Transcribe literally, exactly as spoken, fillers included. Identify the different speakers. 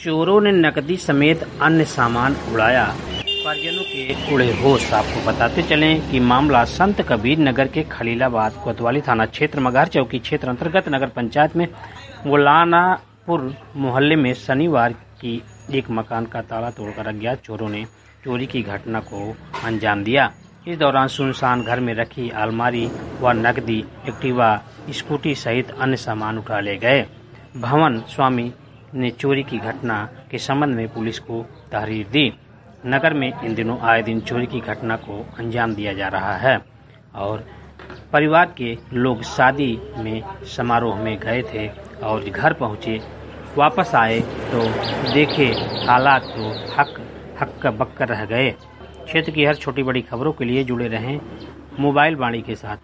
Speaker 1: चोरों ने नकदी समेत अन्य सामान उड़ाया, परिजनों के उड़े होश। आपको बताते चलें कि मामला संत कबीर नगर के खलीलाबाद कोतवाली थाना क्षेत्र मघार चौकी क्षेत्र अंतर्गत नगर पंचायत में मुलानापुर मोहल्ले में शनिवार की एक मकान का ताला तोड़कर अज्ञात चोरों ने चोरी की घटना को अंजाम दिया। इस दौरान सुनसान घर में रखी अलमारी व नकदी, एक्टिवा, स्कूटी सहित अन्य सामान उठा ले गए। भवन स्वामी ने चोरी की घटना के संबंध में पुलिस को तहरीर दी। नगर में इन दिनों आए दिन चोरी की घटना को अंजाम दिया जा रहा है और परिवार के लोग शादी में समारोह में गए थे और घर पहुंचे, वापस आए तो देखे हालात तो हक हक्का बक्का रह गए। क्षेत्र की हर छोटी बड़ी खबरों के लिए जुड़े रहें मोबाइल वाणी के साथ।